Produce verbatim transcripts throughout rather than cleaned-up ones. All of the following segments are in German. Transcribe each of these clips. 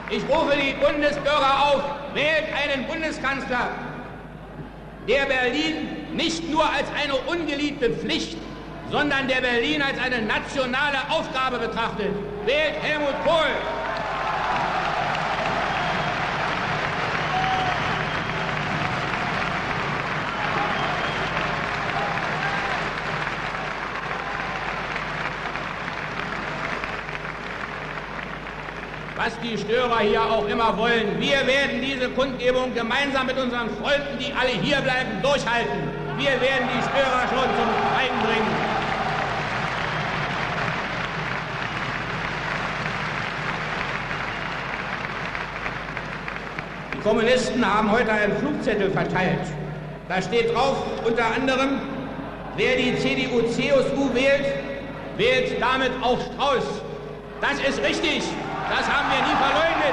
Ich rufe die Bundesbürger auf, wählt einen Bundeskanzler, der Berlin nicht nur als eine ungeliebte Pflicht, sondern der Berlin als eine nationale Aufgabe betrachtet. Wählt Helmut Kohl! Was die Störer hier auch immer wollen, wir werden diese Kundgebung gemeinsam mit unseren Freunden, die alle hier bleiben, durchhalten. Wir werden die Störer schon zum Schweigen bringen. Die Kommunisten haben heute einen Flugzettel verteilt. Da steht drauf, unter anderem, wer die C D U C S U wählt, wählt damit auch Strauß. Das ist richtig. Das haben wir nie verleugnet.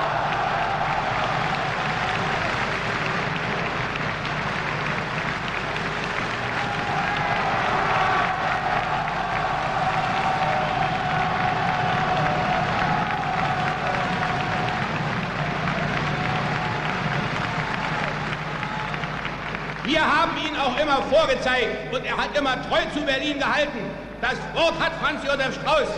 Wir haben ihn auch immer vorgezeigt und er hat immer treu zu Berlin gehalten. Das Wort hat Franz Josef Strauß.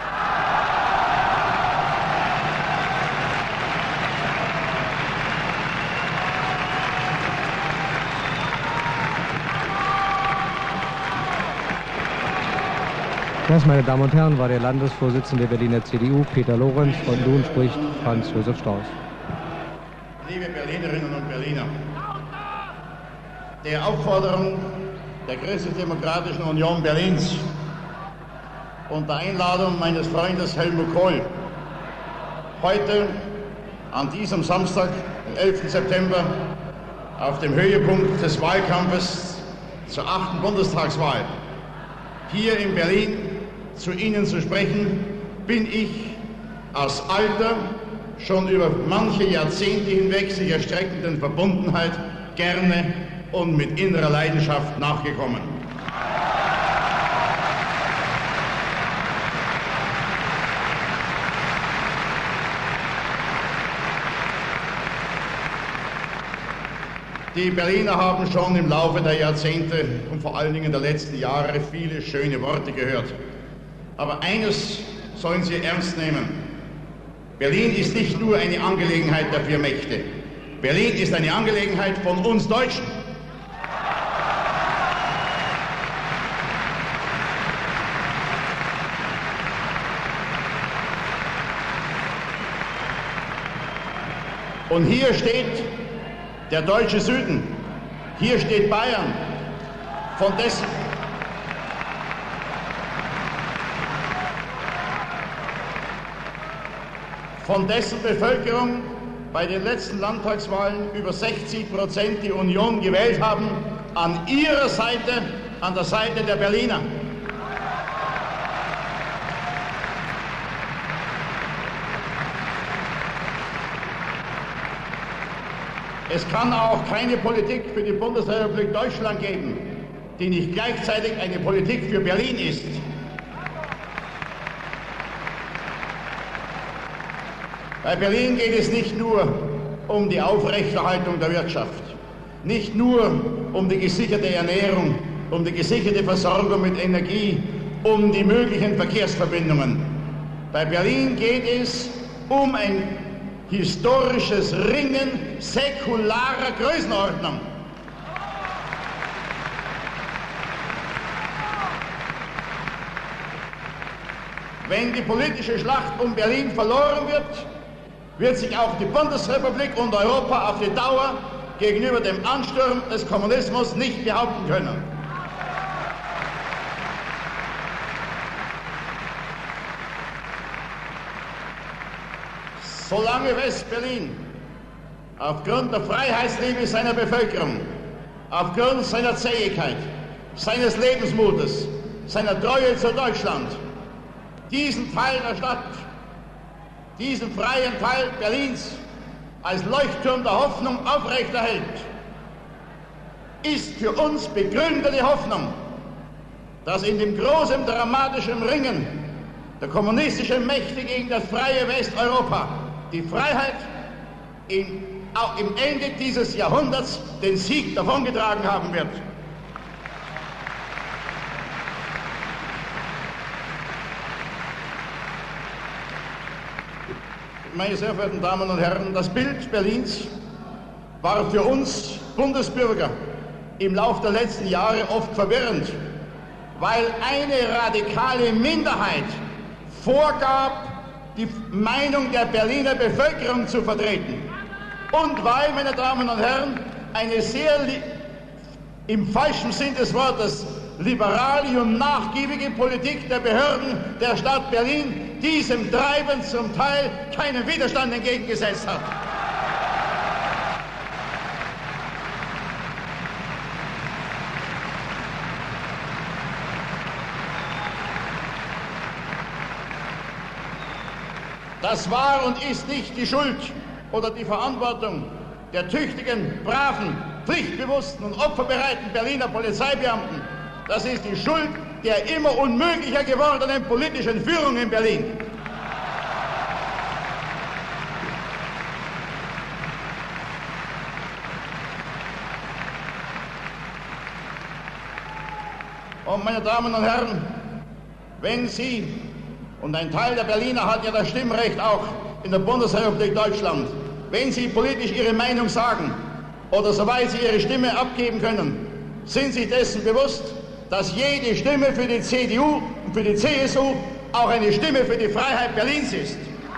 Das, meine Damen und Herren, war der Landesvorsitzende der Berliner C D U, Peter Lorenz. Und nun spricht Franz Josef Strauß. Liebe Berlinerinnen und Berliner, der Aufforderung der Christlich-Demokratischen Union Berlins und der Einladung meines Freundes Helmut Kohl, heute an diesem Samstag, den elften September, auf dem Höhepunkt des Wahlkampfes zur achten Bundestagswahl, hier in Berlin zu Ihnen zu sprechen, bin ich aus alter, schon über manche Jahrzehnte hinweg sich erstreckenden Verbundenheit gerne und mit innerer Leidenschaft nachgekommen. Die Berliner haben schon im Laufe der Jahrzehnte und vor allen Dingen der letzten Jahre viele schöne Worte gehört. Aber eines sollen Sie ernst nehmen. Berlin ist nicht nur eine Angelegenheit der vier Mächte. Berlin ist eine Angelegenheit von uns Deutschen. Und hier steht der deutsche Süden, hier steht Bayern, von dessen, von dessen Bevölkerung bei den letzten Landtagswahlen über sechzig Prozent die Union gewählt haben, an ihrer Seite, an der Seite der Berliner. Es kann auch keine Politik für die Bundesrepublik Deutschland geben, die nicht gleichzeitig eine Politik für Berlin ist. Bei Berlin geht es nicht nur um die Aufrechterhaltung der Wirtschaft, nicht nur um die gesicherte Ernährung, um die gesicherte Versorgung mit Energie, um die möglichen Verkehrsverbindungen. Bei Berlin geht es um ein historisches Ringen säkularer Größenordnung. Wenn die politische Schlacht um Berlin verloren wird, wird sich auch die Bundesrepublik und Europa auf die Dauer gegenüber dem Ansturm des Kommunismus nicht behaupten können. Solange West-Berlin aufgrund der Freiheitsliebe seiner Bevölkerung, aufgrund seiner Zähigkeit, seines Lebensmutes, seiner Treue zu Deutschland, diesen Teil der Stadt, diesen freien Teil Berlins als Leuchtturm der Hoffnung aufrechterhält, ist für uns begründete Hoffnung, dass in dem großen dramatischen Ringen der kommunistischen Mächte gegen das freie Westeuropa die Freiheit in, auch im Ende dieses Jahrhunderts den Sieg davongetragen haben wird. Meine sehr verehrten Damen und Herren, das Bild Berlins war für uns Bundesbürger im Laufe der letzten Jahre oft verwirrend, weil eine radikale Minderheit vorgab, die Meinung der Berliner Bevölkerung zu vertreten. Und weil, meine Damen und Herren, eine sehr, im falschen Sinn des Wortes, liberale und nachgiebige Politik der Behörden der Stadt Berlin diesem Treiben zum Teil keinen Widerstand entgegengesetzt hat. Das war und ist nicht die Schuld oder die Verantwortung der tüchtigen, braven, pflichtbewussten und opferbereiten Berliner Polizeibeamten. Das ist die Schuld der immer unmöglicher gewordenen politischen Führung in Berlin. Und meine Damen und Herren, wenn Sie, und ein Teil der Berliner hat ja das Stimmrecht auch in der Bundesrepublik Deutschland, wenn Sie politisch Ihre Meinung sagen oder soweit Sie Ihre Stimme abgeben können, sind Sie dessen bewusst, dass jede Stimme für die C D U und für die C S U auch eine Stimme für die Freiheit Berlins ist.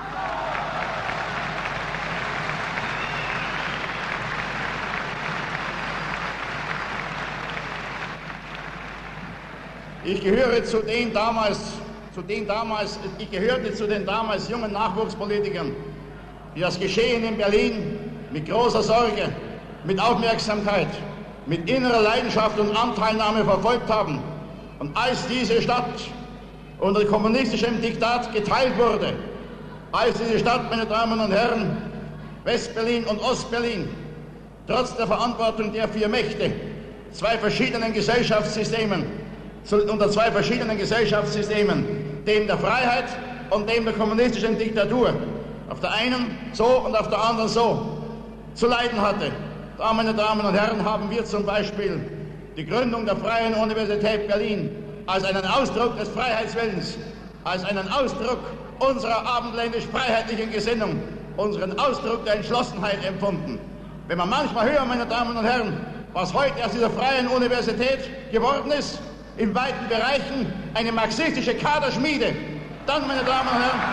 Ich gehöre zu den damals, zu den damals, ich gehörte zu den damals jungen Nachwuchspolitikern, die das Geschehen in Berlin mit großer Sorge, mit Aufmerksamkeit, mit innerer Leidenschaft und Anteilnahme verfolgt haben. Und als diese Stadt unter kommunistischem Diktat geteilt wurde, als diese Stadt, meine Damen und Herren, West-Berlin und Ost-Berlin, trotz der Verantwortung der vier Mächte, zwei verschiedenen Gesellschaftssystemen, unter zwei verschiedenen Gesellschaftssystemen, dem der Freiheit und dem der kommunistischen Diktatur, auf der einen so und auf der anderen so, zu leiden hatte. Da, meine Damen und Herren, haben wir zum Beispiel die Gründung der Freien Universität Berlin als einen Ausdruck des Freiheitswillens, als einen Ausdruck unserer abendländisch-freiheitlichen Gesinnung, unseren Ausdruck der Entschlossenheit empfunden. Wenn man manchmal hört, meine Damen und Herren, was heute aus dieser Freien Universität geworden ist, in weiten Bereichen eine marxistische Kaderschmiede, dann, meine Damen und Herren,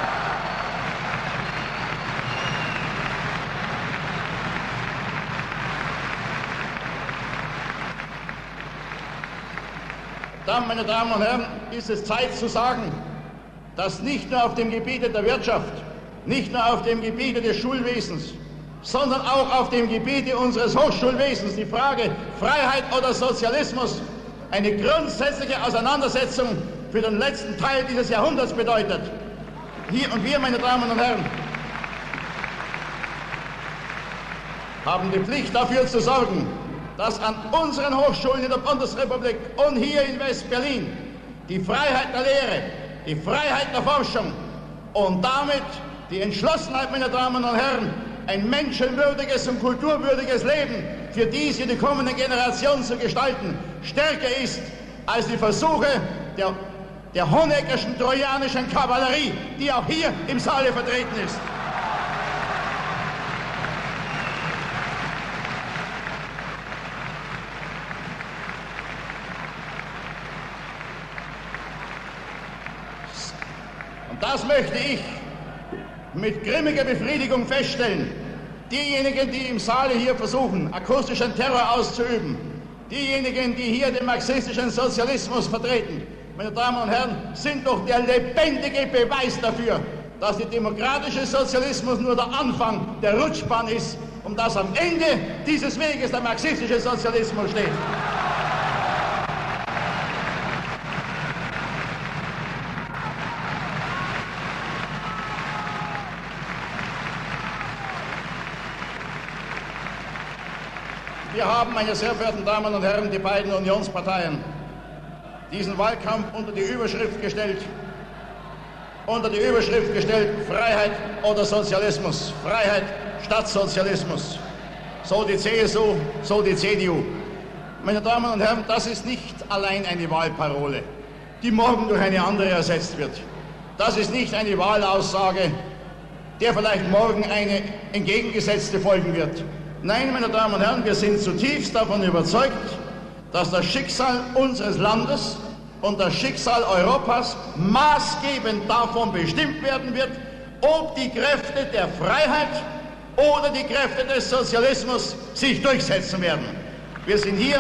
Dann, meine Damen und Herren, ist es Zeit zu sagen, dass nicht nur auf dem Gebiete der Wirtschaft, nicht nur auf dem Gebiete des Schulwesens, sondern auch auf dem Gebiete unseres Hochschulwesens die Frage Freiheit oder Sozialismus eine grundsätzliche Auseinandersetzung für den letzten Teil dieses Jahrhunderts bedeutet. Hier und wir, meine Damen und Herren, haben die Pflicht dafür zu sorgen, dass an unseren Hochschulen in der Bundesrepublik und hier in West-Berlin die Freiheit der Lehre, die Freiheit der Forschung und damit die Entschlossenheit, meine Damen und Herren, ein menschenwürdiges und kulturwürdiges Leben für diese, die kommende Generation zu gestalten, stärker ist als die Versuche der, der honeckerschen trojanischen Kavallerie, die auch hier im Saale vertreten ist. Und das möchte ich mit grimmiger Befriedigung feststellen. Diejenigen, die im Saale hier versuchen, akustischen Terror auszuüben, diejenigen, die hier den marxistischen Sozialismus vertreten, meine Damen und Herren, sind doch der lebendige Beweis dafür, dass der demokratische Sozialismus nur der Anfang der Rutschbahn ist und dass am Ende dieses Weges der marxistische Sozialismus steht. Wir haben, meine sehr verehrten Damen und Herren, die beiden Unionsparteien, diesen Wahlkampf unter die Überschrift gestellt: unter die Überschrift gestellt, Freiheit oder Sozialismus, Freiheit statt Sozialismus. So die C S U, so die C D U. Meine Damen und Herren, das ist nicht allein eine Wahlparole, die morgen durch eine andere ersetzt wird. Das ist nicht eine Wahlaussage, der vielleicht morgen eine entgegengesetzte folgen wird. Nein, meine Damen und Herren, wir sind zutiefst davon überzeugt, dass das Schicksal unseres Landes und das Schicksal Europas maßgebend davon bestimmt werden wird, ob die Kräfte der Freiheit oder die Kräfte des Sozialismus sich durchsetzen werden. Wir sind hier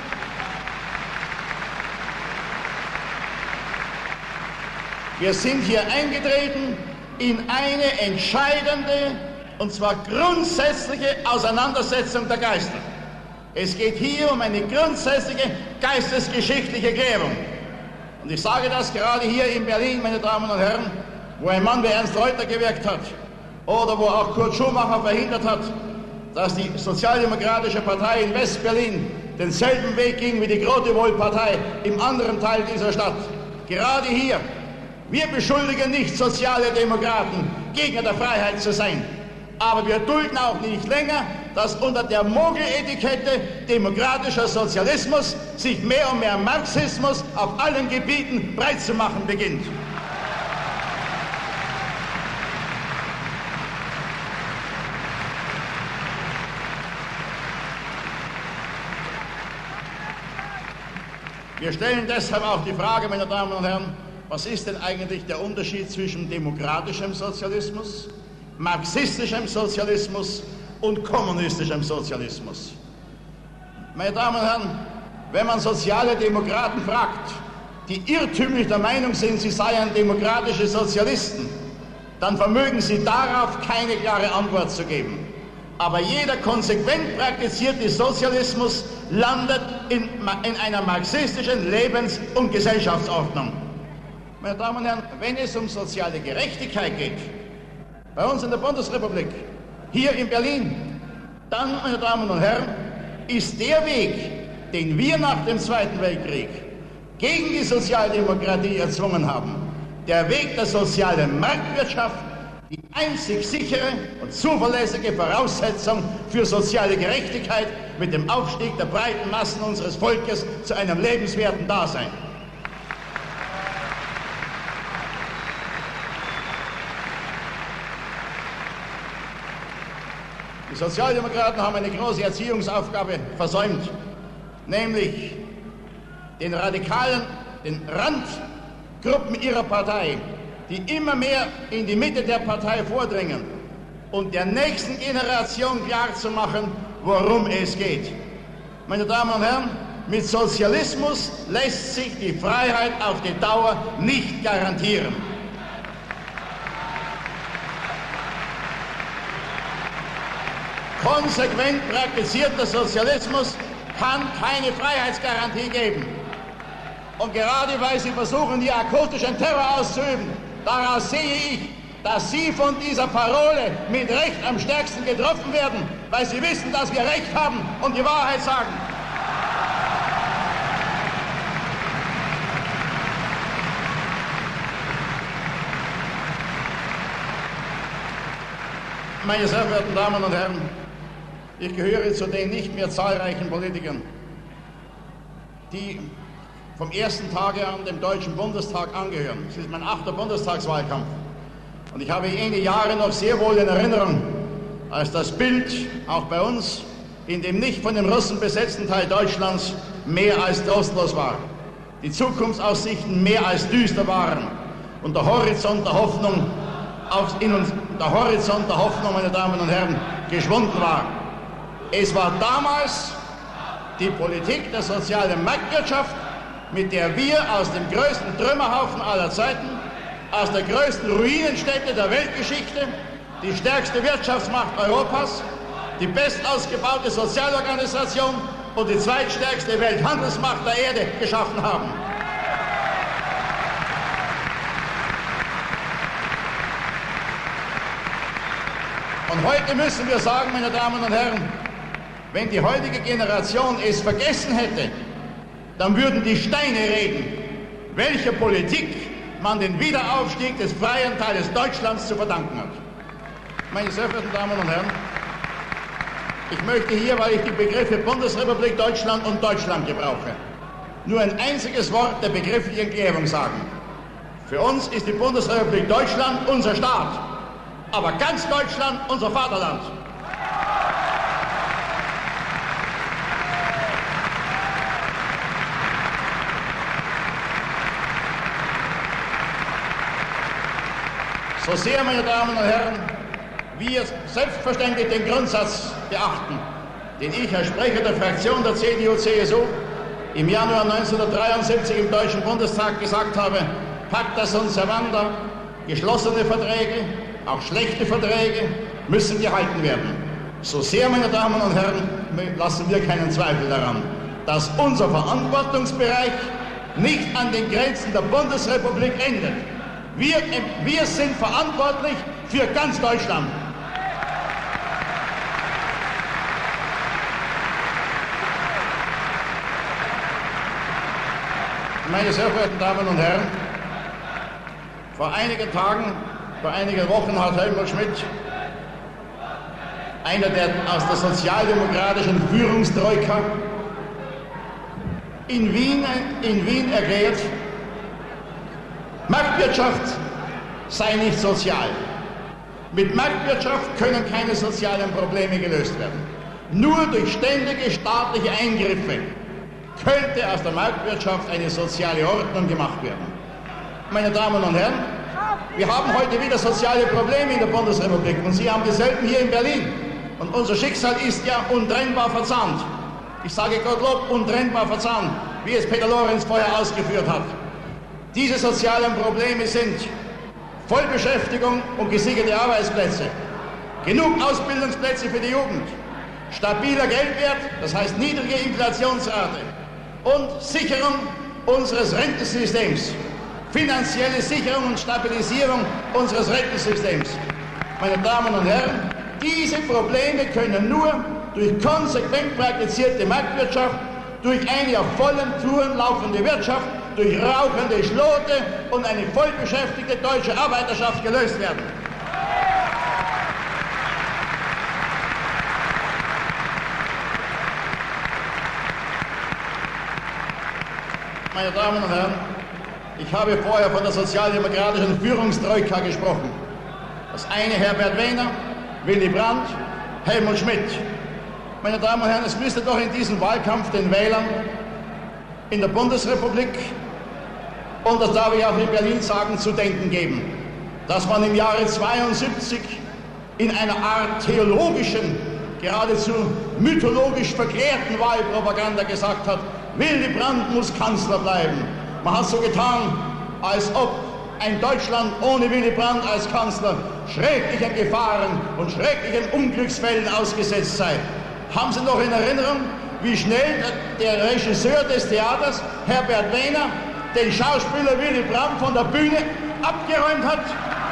Wir sind hier eingetreten in eine entscheidende, und zwar grundsätzliche Auseinandersetzung der Geister. Es geht hier um eine grundsätzliche geistesgeschichtliche Klärung. Und ich sage das gerade hier in Berlin, meine Damen und Herren, wo ein Mann wie Ernst Reuter gewirkt hat oder wo auch Kurt Schumacher verhindert hat, dass die Sozialdemokratische Partei in West-Berlin denselben Weg ging wie die Grotewohl-Partei im anderen Teil dieser Stadt. Gerade hier. Wir beschuldigen nicht soziale Demokraten, Gegner der Freiheit zu sein. Aber wir dulden auch nicht länger, dass unter der Mogeletikette demokratischer Sozialismus sich mehr und mehr Marxismus auf allen Gebieten breit zu machen beginnt. Wir stellen deshalb auch die Frage, meine Damen und Herren, was ist denn eigentlich der Unterschied zwischen demokratischem Sozialismus, marxistischem Sozialismus und kommunistischem Sozialismus? Meine Damen und Herren, wenn man soziale Demokraten fragt, die irrtümlich der Meinung sind, sie seien demokratische Sozialisten, dann vermögen sie darauf keine klare Antwort zu geben. Aber jeder konsequent praktizierte Sozialismus landet in, in einer marxistischen Lebens- und Gesellschaftsordnung. Meine Damen und Herren, wenn es um soziale Gerechtigkeit geht, bei uns in der Bundesrepublik, hier in Berlin, dann, meine Damen und Herren, ist der Weg, den wir nach dem Zweiten Weltkrieg gegen die Sozialdemokratie erzwungen haben, der Weg der sozialen Marktwirtschaft, die einzig sichere und zuverlässige Voraussetzung für soziale Gerechtigkeit mit dem Aufstieg der breiten Massen unseres Volkes zu einem lebenswerten Dasein. Die Sozialdemokraten haben eine große Erziehungsaufgabe versäumt, nämlich den Radikalen, den Randgruppen ihrer Partei, die immer mehr in die Mitte der Partei vordringen und der nächsten Generation klarzumachen, worum es geht. Meine Damen und Herren, mit Sozialismus lässt sich die Freiheit auf die Dauer nicht garantieren. Konsequent praktizierter Sozialismus kann keine Freiheitsgarantie geben. Und gerade weil Sie versuchen, hier akustischen Terror auszuüben, daraus sehe ich, dass Sie von dieser Parole mit Recht am stärksten getroffen werden, weil Sie wissen, dass wir Recht haben und die Wahrheit sagen. Meine sehr verehrten Damen und Herren, ich gehöre zu den nicht mehr zahlreichen Politikern, die vom ersten Tage an dem Deutschen Bundestag angehören. Es ist mein achter Bundestagswahlkampf. Und ich habe jene Jahre noch sehr wohl in Erinnerung, als das Bild auch bei uns in dem nicht von den Russen besetzten Teil Deutschlands mehr als trostlos war. Die Zukunftsaussichten mehr als düster waren und der Horizont der Hoffnung, auf, in uns, der Horizont der Hoffnung, meine Damen und Herren, geschwunden war. Es war damals die Politik der sozialen Marktwirtschaft, mit der wir aus dem größten Trümmerhaufen aller Zeiten, aus der größten Ruinenstätte der Weltgeschichte, die stärkste Wirtschaftsmacht Europas, die bestausgebaute Sozialorganisation und die zweitstärkste Welthandelsmacht der Erde geschaffen haben. Und heute müssen wir sagen, meine Damen und Herren, wenn die heutige Generation es vergessen hätte, dann würden die Steine reden, welche Politik man den Wiederaufstieg des freien Teiles Deutschlands zu verdanken hat. Meine sehr verehrten Damen und Herren, ich möchte hier, weil ich die Begriffe Bundesrepublik Deutschland und Deutschland gebrauche, nur ein einziges Wort der begrifflichen Klärung sagen. Für uns ist die Bundesrepublik Deutschland unser Staat, aber ganz Deutschland unser Vaterland. So sehr, meine Damen und Herren, wir selbstverständlich den Grundsatz beachten, den ich als Sprecher der Fraktion der C D U C S U im Januar neunzehnhundertdreiundsiebzig im Deutschen Bundestag gesagt habe, pacta sunt servanda, geschlossene Verträge, auch schlechte Verträge, müssen gehalten werden. So sehr, meine Damen und Herren, lassen wir keinen Zweifel daran, dass unser Verantwortungsbereich nicht an den Grenzen der Bundesrepublik endet. Wir, wir sind verantwortlich für ganz Deutschland. Meine sehr verehrten Damen und Herren, vor einigen Tagen, vor einigen Wochen hat Helmut Schmidt, einer der aus der sozialdemokratischen Führungstroika, in Wien, in Wien erklärt, Marktwirtschaft sei nicht sozial. Mit Marktwirtschaft können keine sozialen Probleme gelöst werden. Nur durch ständige staatliche Eingriffe könnte aus der Marktwirtschaft eine soziale Ordnung gemacht werden. Meine Damen und Herren, wir haben heute wieder soziale Probleme in der Bundesrepublik und Sie haben dieselben hier in Berlin. Und unser Schicksal ist ja untrennbar verzahnt. Ich sage Gottlob, untrennbar verzahnt, wie es Peter Lorenz vorher ausgeführt hat. Diese sozialen Probleme sind Vollbeschäftigung und gesicherte Arbeitsplätze, genug Ausbildungsplätze für die Jugend, stabiler Geldwert, das heißt niedrige Inflationsrate und Sicherung unseres Rentensystems, finanzielle Sicherung und Stabilisierung unseres Rentensystems. Meine Damen und Herren, diese Probleme können nur durch konsequent praktizierte Marktwirtschaft, durch eine auf vollen Touren laufende Wirtschaft, durch rauchende Schlote und eine vollbeschäftigte deutsche Arbeiterschaft gelöst werden. Meine Damen und Herren, ich habe vorher von der sozialdemokratischen Führungstroika gesprochen. Das eine Herbert Wehner, Willy Brandt, Helmut Schmidt. Meine Damen und Herren, es müsste doch in diesem Wahlkampf den Wählern in der Bundesrepublik, und das darf ich auch in Berlin sagen, zu denken geben, dass man im Jahre zweiundsiebzig in einer Art theologischen, geradezu mythologisch verklärten Wahlpropaganda gesagt hat, Willy Brandt muss Kanzler bleiben. Man hat so getan, als ob ein Deutschland ohne Willy Brandt als Kanzler schrecklichen Gefahren und schrecklichen Unglücksfällen ausgesetzt sei. Haben Sie noch in Erinnerung, wie schnell der Regisseur des Theaters, Herbert Wehner, den Schauspieler Willy Brandt von der Bühne abgeräumt hat?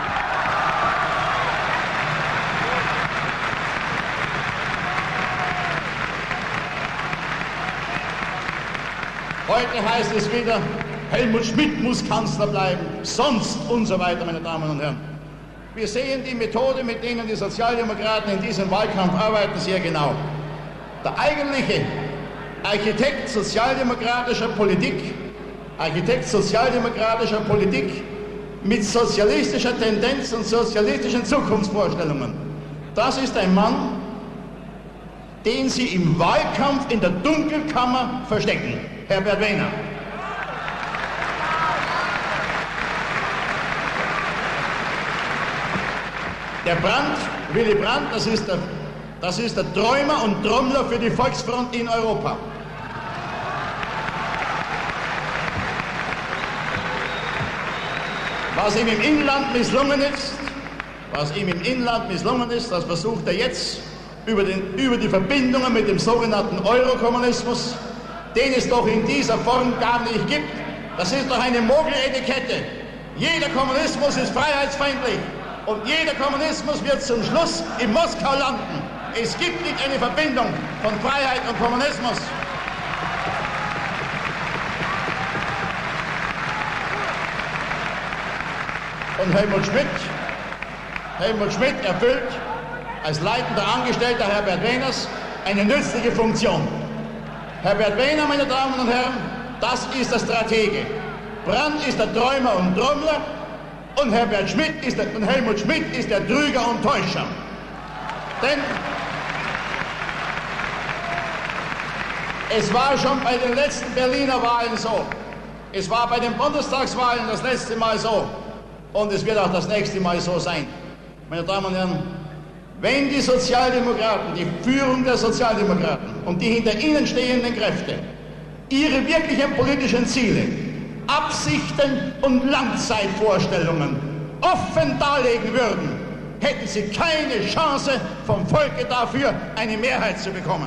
Heute heißt es wieder, Helmut Schmidt muss Kanzler bleiben, sonst und so weiter, meine Damen und Herren. Wir sehen die Methode, mit denen die Sozialdemokraten in diesem Wahlkampf arbeiten, sehr genau. Der eigentliche Architekt sozialdemokratischer Politik, Architekt sozialdemokratischer Politik mit sozialistischer Tendenz und sozialistischen Zukunftsvorstellungen, das ist ein Mann, den Sie im Wahlkampf in der Dunkelkammer verstecken, Herbert Wehner. Der Brandt, Willy Brandt, das ist der, das ist der Träumer und Trommler für die Volksfront in Europa. Was ihm im Inland misslungen ist, was ihm im Inland misslungen ist, das versucht er jetzt über, den, über die Verbindungen mit dem sogenannten Eurokommunismus, den es doch in dieser Form gar nicht gibt. Das ist doch eine Mogeletikette. Jeder Kommunismus ist freiheitsfeindlich und jeder Kommunismus wird zum Schluss in Moskau landen. Es gibt nicht eine Verbindung von Freiheit und Kommunismus. und Helmut Schmidt. Helmut Schmidt erfüllt als leitender Angestellter Herbert Wehners eine nützliche Funktion. Herbert Wehner, meine Damen und Herren, das ist der Stratege. Brandt ist der Träumer und Trommler und Herbert Schmidt ist der, und Helmut Schmidt ist der Trüger und Täuscher. Denn es war schon bei den letzten Berliner Wahlen so. Es war bei den Bundestagswahlen das letzte Mal so. Und es wird auch das nächste Mal so sein. Meine Damen und Herren, wenn die Sozialdemokraten, die Führung der Sozialdemokraten und die hinter ihnen stehenden Kräfte ihre wirklichen politischen Ziele, Absichten und Langzeitvorstellungen offen darlegen würden, hätten sie keine Chance, vom Volke dafür eine Mehrheit zu bekommen.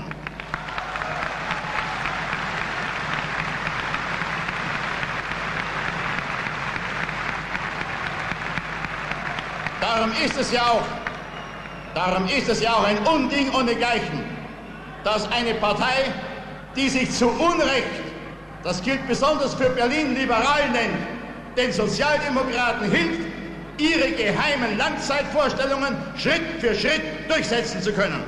Darum ist es ja auch, darum ist es ja auch ein Unding ohnegleichen, dass eine Partei, die sich zu Unrecht, das gilt besonders für Berlin, liberal nennt, den Sozialdemokraten hilft, ihre geheimen Langzeitvorstellungen Schritt für Schritt durchsetzen zu können.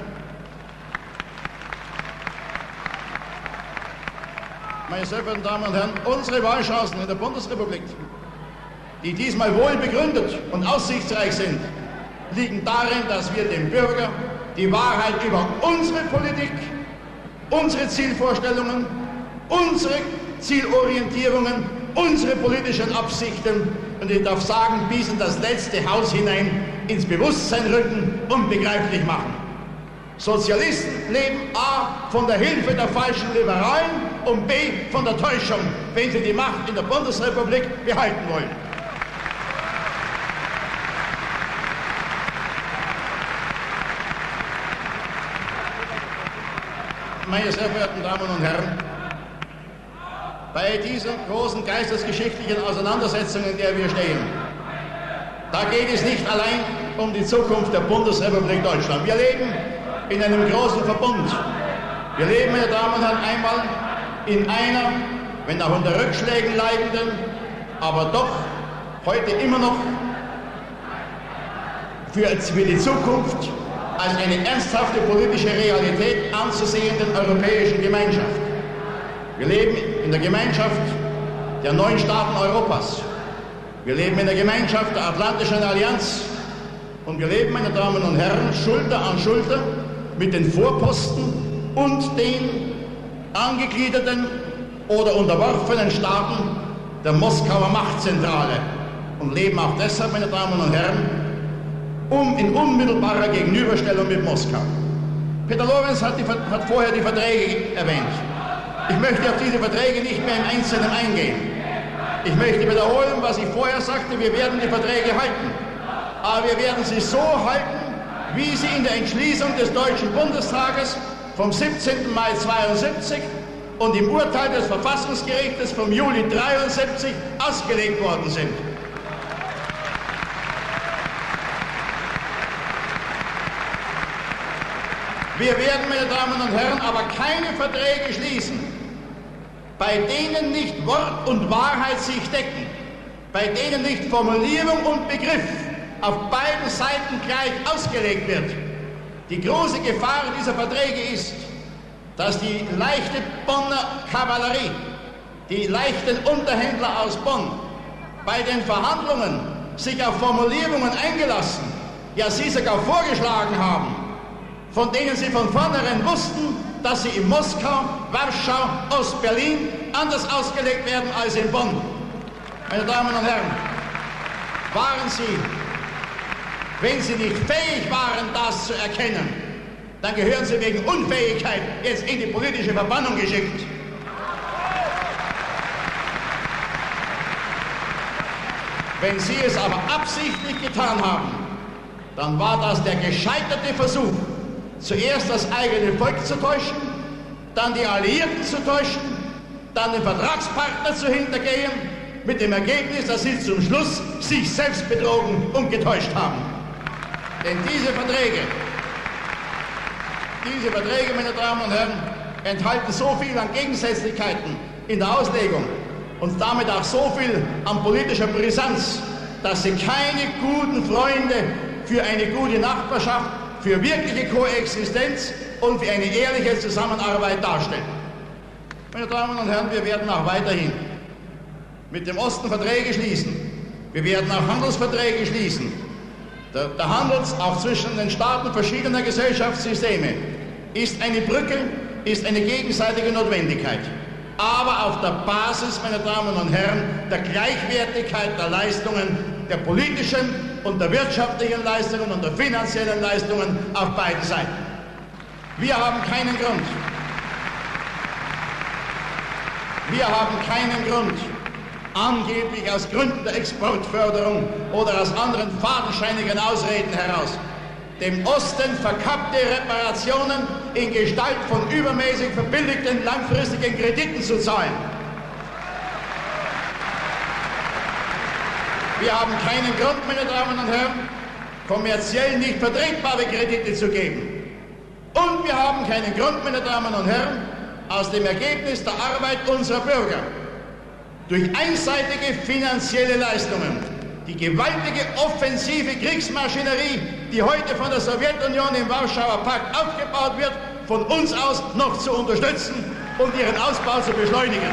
Meine sehr verehrten Damen und Herren, unsere Wahlchancen in der Bundesrepublik, die diesmal wohl begründet und aussichtsreich sind, liegen darin, dass wir dem Bürger die Wahrheit über unsere Politik, unsere Zielvorstellungen, unsere Zielorientierungen, unsere politischen Absichten und ich darf sagen, bis in das letzte Haus hinein ins Bewusstsein rücken und begreiflich machen. Sozialisten leben A von der Hilfe der falschen Liberalen und B von der Täuschung, wenn sie die Macht in der Bundesrepublik behalten wollen. Meine sehr verehrten Damen und Herren, bei dieser großen geistesgeschichtlichen Auseinandersetzung, in der wir stehen, da geht es nicht allein um die Zukunft der Bundesrepublik Deutschland. Wir leben in einem großen Verbund. Wir leben, meine Damen und Herren, einmal in einer, wenn auch unter Rückschlägen leidenden, aber doch heute immer noch für, für die Zukunft als eine ernsthafte politische Realität anzusehenden europäischen Gemeinschaft. Wir leben in der Gemeinschaft der neuen Staaten Europas. Wir leben in der Gemeinschaft der Atlantischen Allianz. Und wir leben, meine Damen und Herren, Schulter an Schulter mit den Vorposten und den angegliederten oder unterworfenen Staaten der Moskauer Machtzentrale. Und leben auch deshalb, meine Damen und Herren, um in unmittelbarer Gegenüberstellung mit Moskau. Peter Lorenz hat, die, hat vorher die Verträge erwähnt. Ich möchte auf diese Verträge nicht mehr im Einzelnen eingehen. Ich möchte wiederholen, was ich vorher sagte, wir werden die Verträge halten. Aber wir werden sie so halten, wie sie in der Entschließung des Deutschen Bundestages vom siebzehnten Mai zweiundsiebzig und im Urteil des Verfassungsgerichtes vom Juli dreiundsiebzig ausgelegt worden sind. Wir werden, meine Damen und Herren, aber keine Verträge schließen, bei denen nicht Wort und Wahrheit sich decken, bei denen nicht Formulierung und Begriff auf beiden Seiten gleich ausgelegt wird. Die große Gefahr dieser Verträge ist, dass die leichte Bonner Kavallerie, die leichten Unterhändler aus Bonn, bei den Verhandlungen sich auf Formulierungen eingelassen, ja sie sogar vorgeschlagen haben, von denen sie von vornherein wussten, dass sie in Moskau, Warschau, Ost-Berlin anders ausgelegt werden als in Bonn. Meine Damen und Herren, waren Sie, wenn Sie nicht fähig waren, das zu erkennen, dann gehören Sie wegen Unfähigkeit jetzt in die politische Verbannung geschickt. Wenn Sie es aber absichtlich getan haben, dann war das der gescheiterte Versuch, zuerst das eigene Volk zu täuschen, dann die Alliierten zu täuschen, dann den Vertragspartner zu hintergehen, mit dem Ergebnis, dass sie zum Schluss sich selbst betrogen und getäuscht haben. Denn diese Verträge, diese Verträge, meine Damen und Herren, enthalten so viel an Gegensätzlichkeiten in der Auslegung und damit auch so viel an politischer Brisanz, dass sie keine guten Freunde für eine gute Nachbarschaft, für wirkliche Koexistenz und für eine ehrliche Zusammenarbeit darstellen. Meine Damen und Herren, wir werden auch weiterhin mit dem Osten Verträge schließen. Wir werden auch Handelsverträge schließen. Der, der Handel auch zwischen den Staaten verschiedener Gesellschaftssysteme ist eine Brücke, ist eine gegenseitige Notwendigkeit. Aber auf der Basis, meine Damen und Herren, der Gleichwertigkeit der Leistungen, der politischen und der wirtschaftlichen Leistungen und der finanziellen Leistungen auf beiden Seiten. Wir haben keinen Grund, wir haben keinen Grund, angeblich aus Gründen der Exportförderung oder aus anderen fadenscheinigen Ausreden heraus, dem Osten verkappte Reparationen in Gestalt von übermäßig verbilligten langfristigen Krediten zu zahlen. Wir haben keinen Grund, meine Damen und Herren, kommerziell nicht vertretbare Kredite zu geben. Und wir haben keinen Grund, meine Damen und Herren, aus dem Ergebnis der Arbeit unserer Bürger durch einseitige finanzielle Leistungen die gewaltige offensive Kriegsmaschinerie, die heute von der Sowjetunion im Warschauer Pakt aufgebaut wird, von uns aus noch zu unterstützen und ihren Ausbau zu beschleunigen.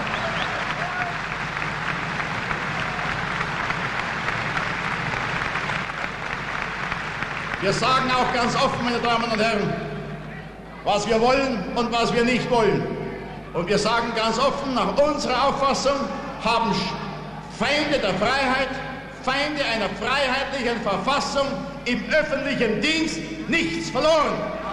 Wir sagen auch ganz offen, meine Damen und Herren, was wir wollen und was wir nicht wollen. Und wir sagen ganz offen, nach unserer Auffassung haben Feinde der Freiheit, Feinde einer freiheitlichen Verfassung im öffentlichen Dienst nichts verloren.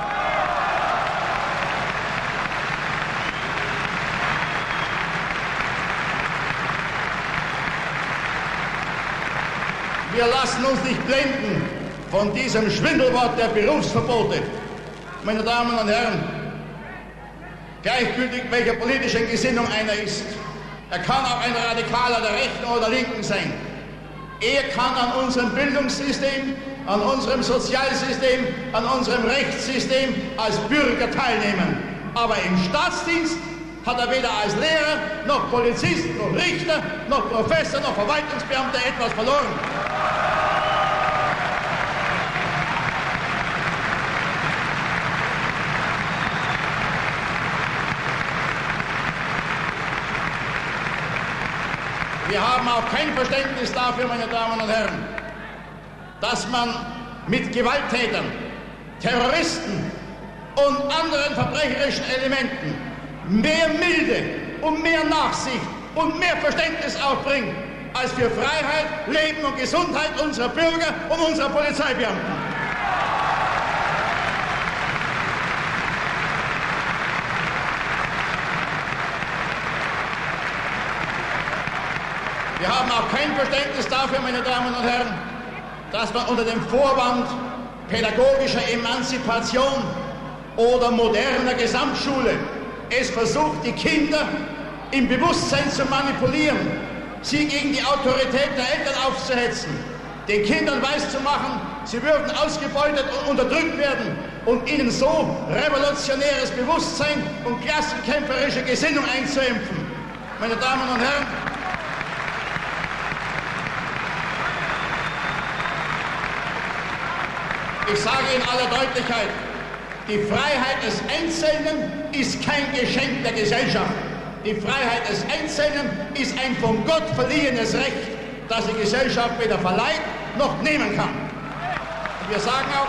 Wir lassen uns nicht blenden von diesem Schwindelwort der Berufsverbote. Meine Damen und Herren, gleichgültig welcher politischen Gesinnung einer ist, er kann auch ein Radikaler der Rechten oder Linken sein. Er kann an unserem Bildungssystem, an unserem Sozialsystem, an unserem Rechtssystem als Bürger teilnehmen. Aber im Staatsdienst hat er weder als Lehrer, noch Polizist, noch Richter, noch Professor, noch Verwaltungsbeamter etwas verloren. Wir haben auch kein Verständnis dafür, meine Damen und Herren, dass man mit Gewalttätern, Terroristen und anderen verbrecherischen Elementen mehr Milde und mehr Nachsicht und mehr Verständnis aufbringt, als für Freiheit, Leben und Gesundheit unserer Bürger und unserer Polizeibeamten. Wir haben auch kein Verständnis dafür, meine Damen und Herren, dass man unter dem Vorwand pädagogischer Emanzipation oder moderner Gesamtschule es versucht, die Kinder im Bewusstsein zu manipulieren, sie gegen die Autorität der Eltern aufzuhetzen, den Kindern weiszumachen, sie würden ausgebeutet und unterdrückt werden und ihnen so revolutionäres Bewusstsein und klassenkämpferische Gesinnung einzuimpfen. Meine Damen und Herren, ich sage in aller Deutlichkeit, die Freiheit des Einzelnen ist kein Geschenk der Gesellschaft. Die Freiheit des Einzelnen ist ein von Gott verliehenes Recht, das die Gesellschaft weder verleiht noch nehmen kann. Und wir sagen auch,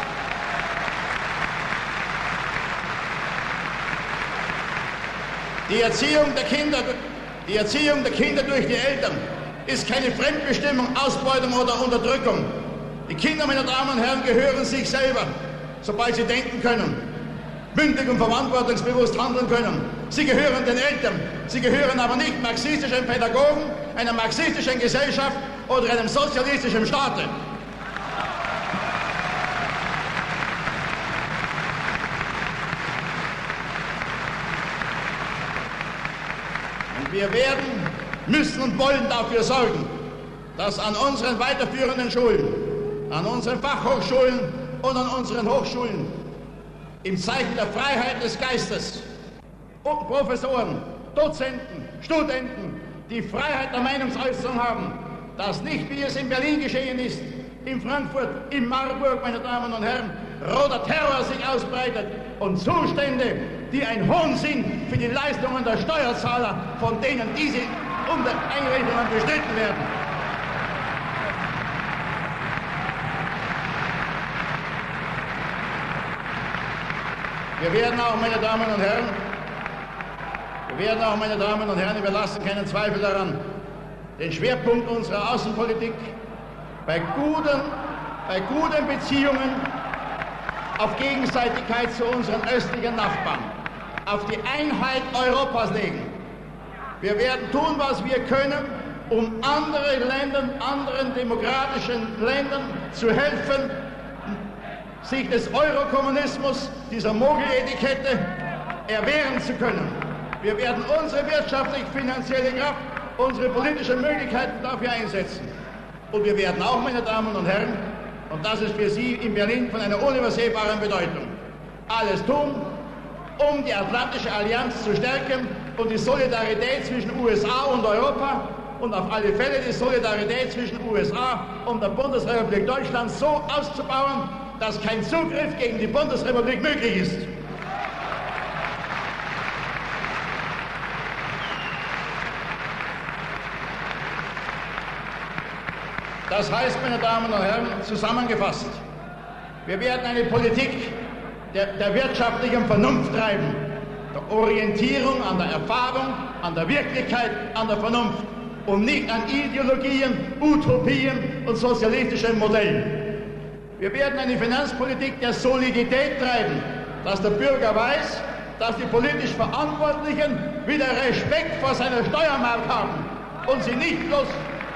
die Erziehung der Kinder, die Erziehung der Kinder durch die Eltern ist keine Fremdbestimmung, Ausbeutung oder Unterdrückung. Die Kinder, meine Damen und Herren, gehören sich selber, sobald sie denken können, mündig und verantwortungsbewusst handeln können. Sie gehören den Eltern, sie gehören aber nicht marxistischen Pädagogen, einer marxistischen Gesellschaft oder einem sozialistischen Staate. Und wir werden, müssen und wollen dafür sorgen, dass an unseren weiterführenden Schulen, an unseren Fachhochschulen und an unseren Hochschulen im Zeichen der Freiheit des Geistes und Professoren, Dozenten, Studenten die Freiheit der Meinungsäußerung haben, dass nicht, wie es in Berlin geschehen ist, in Frankfurt, in Marburg, meine Damen und Herren, roter Terror sich ausbreitet und Zustände, die ein Hohn sind für die Leistungen der Steuerzahler, von denen diese Einrichtungen bestritten werden. Wir werden auch, meine Damen und Herren, wir werden auch, meine Damen und Herren, wir lassen keinen Zweifel daran, den Schwerpunkt unserer Außenpolitik bei guten, bei guten Beziehungen auf Gegenseitigkeit zu unseren östlichen Nachbarn, auf die Einheit Europas legen. Wir werden tun, was wir können, um andere Ländern, anderen demokratischen Ländern zu helfen, sich des Eurokommunismus, dieser Mogeletikette, erwehren zu können. Wir werden unsere wirtschaftlich-finanzielle Kraft, unsere politischen Möglichkeiten dafür einsetzen. Und wir werden auch, meine Damen und Herren, und das ist für Sie in Berlin von einer unübersehbaren Bedeutung, alles tun, um die Atlantische Allianz zu stärken und die Solidarität zwischen U S A und Europa und auf alle Fälle die Solidarität zwischen U S A und der Bundesrepublik Deutschland so auszubauen, dass kein Zugriff gegen die Bundesrepublik möglich ist. Das heißt, meine Damen und Herren, zusammengefasst, wir werden eine Politik der, der wirtschaftlichen Vernunft treiben, der Orientierung an der Erfahrung, an der Wirklichkeit, an der Vernunft und nicht an Ideologien, Utopien und sozialistischen Modellen. Wir werden eine Finanzpolitik der Solidität treiben, dass der Bürger weiß, dass die politisch Verantwortlichen wieder Respekt vor seiner Steuermark haben und sie nicht bloß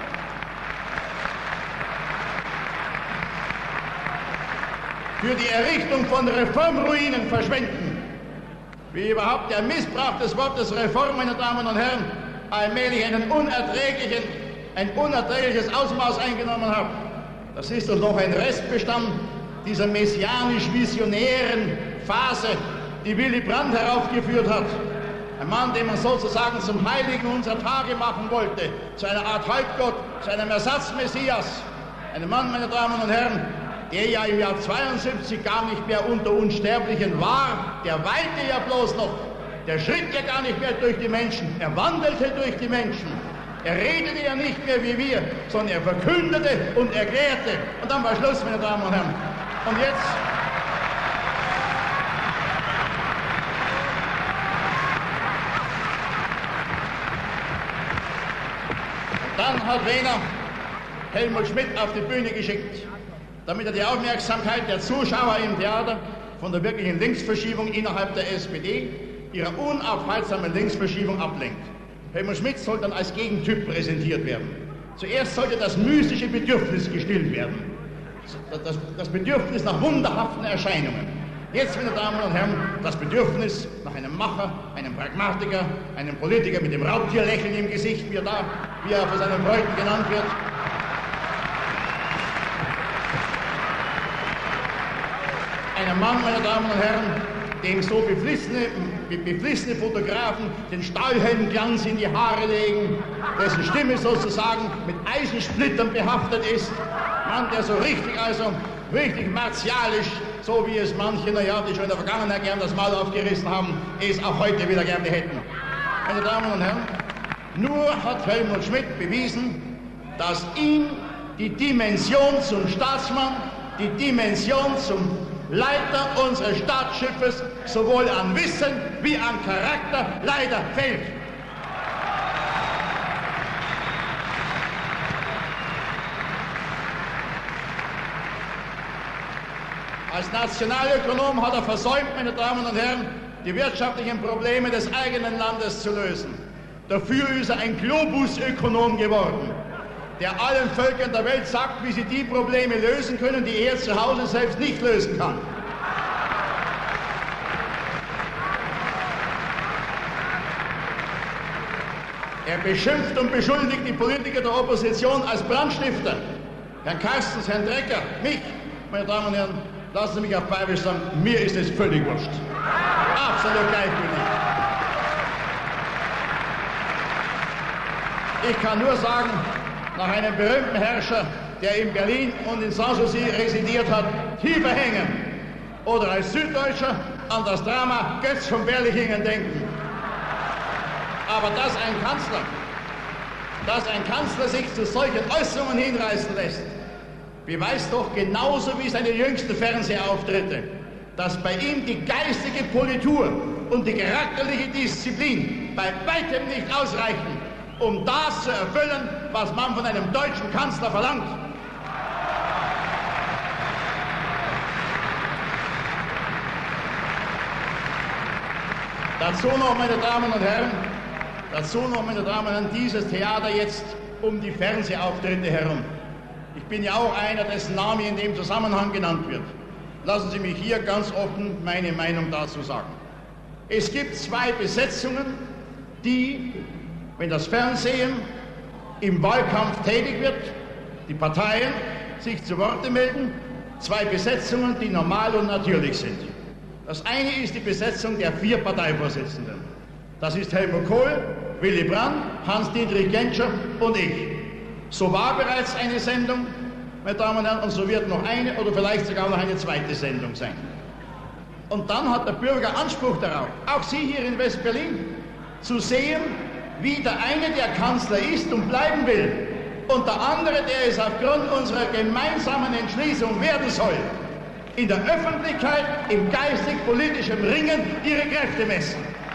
für die Errichtung von Reformruinen verschwenden. Wie überhaupt der Missbrauch des Wortes Reform, meine Damen und Herren, allmählich einen unerträglichen, ein unerträgliches Ausmaß eingenommen hat. Das ist doch noch ein Restbestand dieser messianisch-visionären Phase, die Willy Brandt heraufgeführt hat. Ein Mann, den man sozusagen zum Heiligen unserer Tage machen wollte, zu einer Art Halbgott, zu einem Ersatzmessias. Ein Mann, meine Damen und Herren, der ja im Jahr zweiundsiebzig gar nicht mehr unter Unsterblichen war, der weilte ja bloß noch. Der schritt ja gar nicht mehr durch die Menschen, er wandelte durch die Menschen. Er redete ja nicht mehr wie wir, sondern er verkündete und erklärte. Und dann war Schluss, meine Damen und Herren. Und jetzt... Dann hat Wehner Helmut Schmidt auf die Bühne geschickt, damit er die Aufmerksamkeit der Zuschauer im Theater von der wirklichen Linksverschiebung innerhalb der S P D, ihrer unaufhaltsamen Linksverschiebung ablenkt. Helmut Schmidt soll dann als Gegentyp präsentiert werden. Zuerst sollte das mystische Bedürfnis gestillt werden. Das, das Bedürfnis nach wunderhaften Erscheinungen. Jetzt, meine Damen und Herren, das Bedürfnis nach einem Macher, einem Pragmatiker, einem Politiker mit dem Raubtierlächeln im Gesicht, wie er da, wie er von seinen Freunden genannt wird. Einem Mann, meine Damen und Herren, dem so beflissene, beflissene Fotografen den Stahlhelmglanz in die Haare legen, dessen Stimme sozusagen mit Eisensplittern behaftet ist. Mann, der so richtig, also richtig martialisch, so wie es manche, naja, die schon in der Vergangenheit gern das Maul aufgerissen haben, es auch heute wieder gerne hätten. Meine Damen und Herren, nur hat Helmut Schmidt bewiesen, dass ihm die Dimension zum Staatsmann, die Dimension zum Leiter unseres Staatsschiffes sowohl an Wissen wie an Charakter leider fehlt. Als Nationalökonom hat er versäumt, meine Damen und Herren, die wirtschaftlichen Probleme des eigenen Landes zu lösen. Dafür ist er ein Globusökonom geworden, der allen Völkern der Welt sagt, wie sie die Probleme lösen können, die er zu Hause selbst nicht lösen kann. Er beschimpft und beschuldigt die Politiker der Opposition als Brandstifter. Herrn Carstens, Herrn Drecker, mich, meine Damen und Herren, lassen Sie mich auf Bayerisch sagen, mir ist es völlig wurscht. Absolut gleichgültig. Ich kann nur sagen, nach einem berühmten Herrscher, der in Berlin und in Sanssouci residiert hat, tiefer hängen. Oder als Süddeutscher an das Drama Götz von Berlichingen denken. Aber dass ein Kanzler, dass ein Kanzler sich zu solchen Äußerungen hinreißen lässt, beweist doch genauso wie seine jüngsten Fernsehauftritte, dass bei ihm die geistige Politur und die charakterliche Disziplin bei weitem nicht ausreichen, um das zu erfüllen, was man von einem deutschen Kanzler verlangt. Dazu noch, meine Damen und Herren, dazu noch, meine Damen und Herren, dieses Theater jetzt um die Fernsehauftritte herum. Ich bin ja auch einer, dessen Name in dem Zusammenhang genannt wird. Lassen Sie mich hier ganz offen meine Meinung dazu sagen. Es gibt zwei Besetzungen, die, wenn das Fernsehen im Wahlkampf tätig wird, die Parteien sich zu Wort melden, zwei Besetzungen, die normal und natürlich sind. Das eine ist die Besetzung der vier Parteivorsitzenden. Das ist Helmut Kohl, Willy Brandt, Hans-Dietrich Genscher und ich. So war bereits eine Sendung, meine Damen und Herren, und so wird noch eine oder vielleicht sogar noch eine zweite Sendung sein. Und dann hat der Bürger Anspruch darauf, auch Sie hier in West-Berlin, zu sehen, wie der eine der Kanzler ist und bleiben will und der andere, der es aufgrund unserer gemeinsamen Entschließung werden soll, in der Öffentlichkeit im geistig-politischen Ringen ihre Kräfte messen.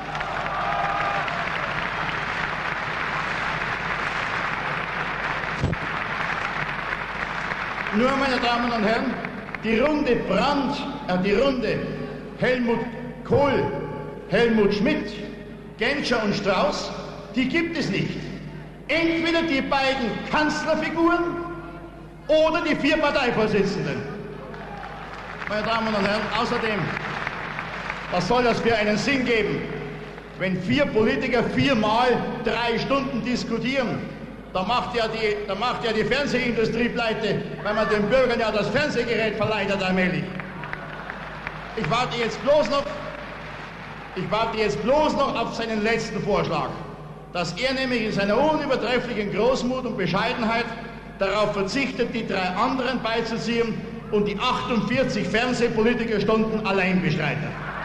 Nur, meine Damen und Herren, die Runde Brandt, äh, die Runde Helmut Kohl, Helmut Schmidt, Genscher und Strauß, die gibt es nicht. Entweder die beiden Kanzlerfiguren oder die vier Parteivorsitzenden. Meine Damen und Herren, außerdem, was soll das für einen Sinn geben, wenn vier Politiker viermal drei Stunden diskutieren? Da macht ja die, da macht ja die Fernsehindustrie pleite, weil man den Bürgern ja das Fernsehgerät verleiht allmählich. Ich warte jetzt bloß noch, ich warte jetzt bloß noch auf seinen letzten Vorschlag, dass er nämlich in seiner unübertrefflichen Großmut und Bescheidenheit darauf verzichtet, die drei anderen beizuziehen und die achtundvierzig Fernsehpolitikerstunden allein bestreitet.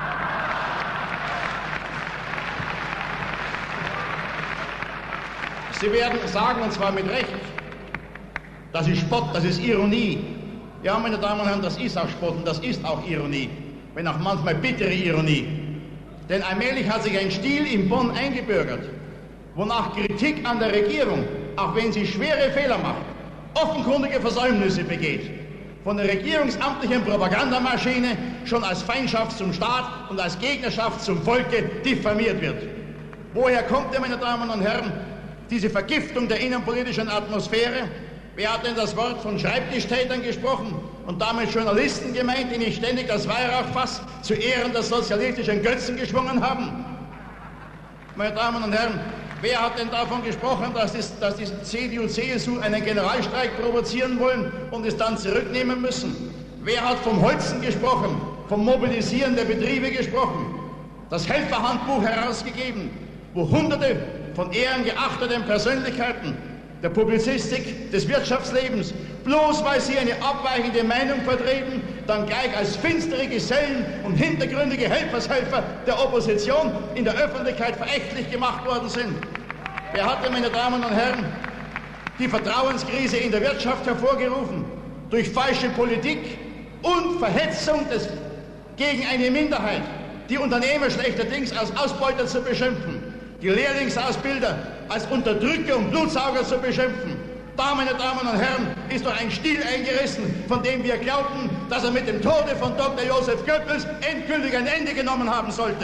Sie werden sagen, und zwar mit Recht, das ist Spott, das ist Ironie. Ja, meine Damen und Herren, das ist auch Spott und das ist auch Ironie, wenn auch manchmal bittere Ironie. Denn allmählich hat sich ein Stil in Bonn eingebürgert, wonach Kritik an der Regierung, auch wenn sie schwere Fehler macht, offenkundige Versäumnisse begeht, von der regierungsamtlichen Propagandamaschine schon als Feindschaft zum Staat und als Gegnerschaft zum Volke diffamiert wird. Woher kommt denn, meine Damen und Herren, diese Vergiftung der innenpolitischen Atmosphäre? Wer hat denn das Wort von Schreibtischtätern gesprochen und damit Journalisten gemeint, die nicht ständig das Weihrauchfass zu Ehren der sozialistischen Götzen geschwungen haben? Meine Damen und Herren, wer hat denn davon gesprochen, dass, das, dass die C D U, C S U einen Generalstreik provozieren wollen und es dann zurücknehmen müssen? Wer hat vom Holzen gesprochen, vom Mobilisieren der Betriebe gesprochen? Das Helferhandbuch herausgegeben, wo Hunderte von ehrengeachteten Persönlichkeiten der Publizistik, des Wirtschaftslebens, bloß weil sie eine abweichende Meinung vertreten, dann gleich als finstere Gesellen und hintergründige Helfershelfer der Opposition in der Öffentlichkeit verächtlich gemacht worden sind. Wer hat denn, meine Damen und Herren, die Vertrauenskrise in der Wirtschaft hervorgerufen? Durch falsche Politik und Verhetzung des, gegen eine Minderheit, die Unternehmer schlechterdings als Ausbeuter zu beschimpfen, die Lehrlingsausbilder als Unterdrücker und Blutsauger zu beschimpfen. Da, meine Damen und Herren, ist doch ein Stil eingerissen, von dem wir glaubten, dass er mit dem Tode von Doktor Josef Goebbels endgültig ein Ende genommen haben sollte.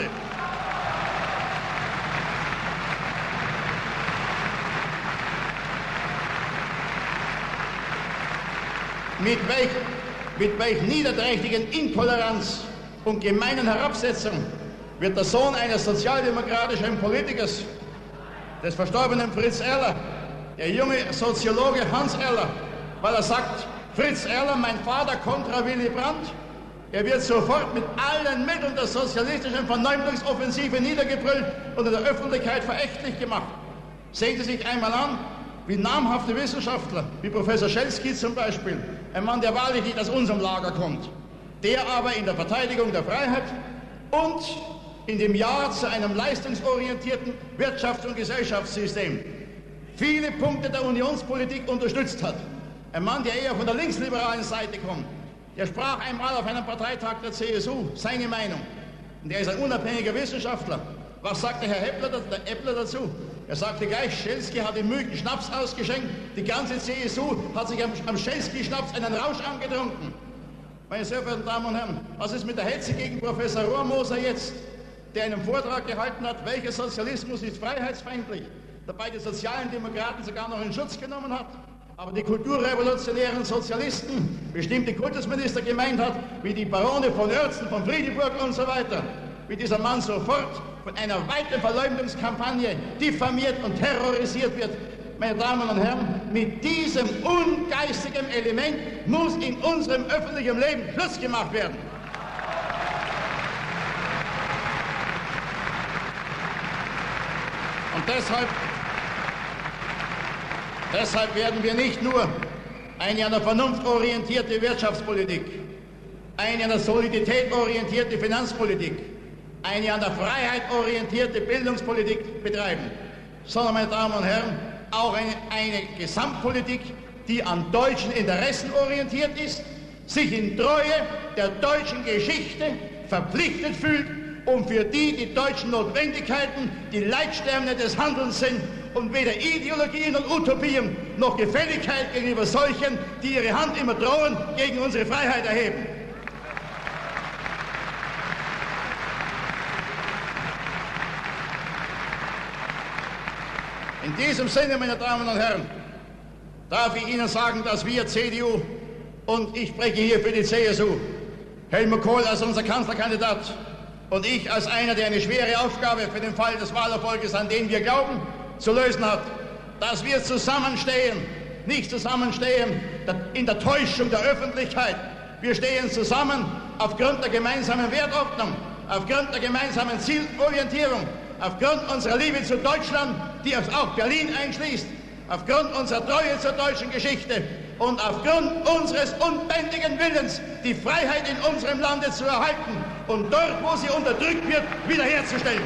Mit welch, mit welch niederträchtigen Intoleranz und gemeinen Herabsetzung wird der Sohn eines sozialdemokratischen Politikers, des verstorbenen Fritz Erler, der junge Soziologe Hans Erler, weil er sagt, Fritz Erler, mein Vater kontra Willy Brandt, er wird sofort mit allen Mitteln der sozialistischen Verneumdungsoffensive niedergebrüllt und in der Öffentlichkeit verächtlich gemacht. Sehen Sie sich einmal an, wie namhafte Wissenschaftler, wie Professor Schelsky zum Beispiel, ein Mann, der wahrlich nicht aus unserem Lager kommt, der aber in der Verteidigung der Freiheit und in dem Ja zu einem leistungsorientierten Wirtschafts- und Gesellschaftssystem viele Punkte der Unionspolitik unterstützt hat. Ein Mann, der eher von der linksliberalen Seite kommt. Der sprach einmal auf einem Parteitag der C S U seine Meinung. Und der ist ein unabhängiger Wissenschaftler. Was sagte Herr Eppler, der Eppler dazu? Er sagte gleich, Schelsky hat ihm Müken Schnaps ausgeschenkt. Die ganze C S U hat sich am, am Schelsky-Schnaps einen Rausch angetrunken. Meine sehr verehrten Damen und Herren, was ist mit der Hetze gegen Professor Rohrmoser jetzt, der einen Vortrag gehalten hat, welcher Sozialismus ist freiheitsfeindlich, dabei die sozialen Demokraten sogar noch in Schutz genommen hat, aber die kulturrevolutionären Sozialisten, bestimmte Kultusminister gemeint hat, wie die Barone von Oertzen, von Friedeburg und so weiter, wie dieser Mann sofort von einer weiten Verleumdungskampagne diffamiert und terrorisiert wird. Meine Damen und Herren, mit diesem ungeistigen Element muss in unserem öffentlichen Leben Schluss gemacht werden. Und deshalb, deshalb werden wir nicht nur eine an der Vernunft orientierte Wirtschaftspolitik, eine an der Solidität orientierte Finanzpolitik, eine an der Freiheit orientierte Bildungspolitik betreiben, sondern, meine Damen und Herren, auch eine, eine Gesamtpolitik, die an deutschen Interessen orientiert ist, sich in Treue der deutschen Geschichte verpflichtet fühlt und für die die deutschen Notwendigkeiten die Leitsterne des Handelns sind und weder Ideologien und Utopien noch Gefälligkeit gegenüber solchen, die ihre Hand immer drohen, gegen unsere Freiheit erheben. In diesem Sinne, meine Damen und Herren, darf ich Ihnen sagen, dass wir C D U, und ich spreche hier für die C S U, Helmut Kohl als unser Kanzlerkandidat und ich als einer, der eine schwere Aufgabe für den Fall des Wahlerfolges, an den wir glauben, zu lösen hat, dass wir zusammenstehen, nicht zusammenstehen in der Täuschung der Öffentlichkeit. Wir stehen zusammen aufgrund der gemeinsamen Wertordnung, aufgrund der gemeinsamen Zielorientierung, aufgrund unserer Liebe zu Deutschland, die auch Berlin einschließt, aufgrund unserer Treue zur deutschen Geschichte und aufgrund unseres unbändigen Willens, die Freiheit in unserem Lande zu erhalten und dort, wo sie unterdrückt wird, wiederherzustellen.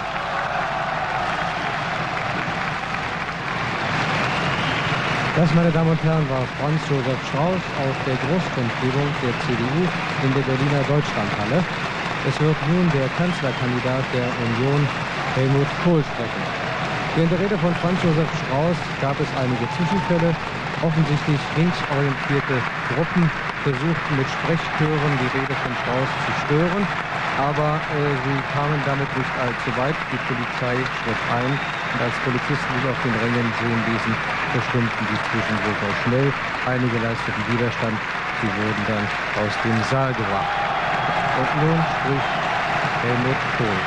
Das, meine Damen und Herren, war Franz Josef Strauß aus der Großkundgebung der C D U in der Berliner Deutschlandhalle. Es wird nun der Kanzlerkandidat der Union, Helmut Kohl, sprechen. In der Rede von Franz Josef Strauß gab es einige Zwischenfälle. Offensichtlich linksorientierte Gruppen versuchten mit Sprechchören die Rede von Strauß zu stören, aber äh, sie kamen damit nicht allzu weit. Die Polizei schritt ein und als Polizisten sich auf den Rängen sehen ließen, verstummten die Zwischenrufer schnell. Einige leisteten Widerstand, sie wurden dann aus dem Saal gebracht. Und nun spricht Helmut Kohl.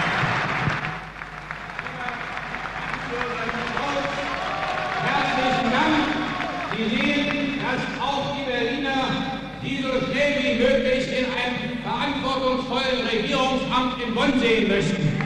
Herzlichen Dank. Sie sehen, dass auch die Berliner, die so schnell wie möglich in einem verantwortungsvollen Regierungsamt in Bonn sehen möchten.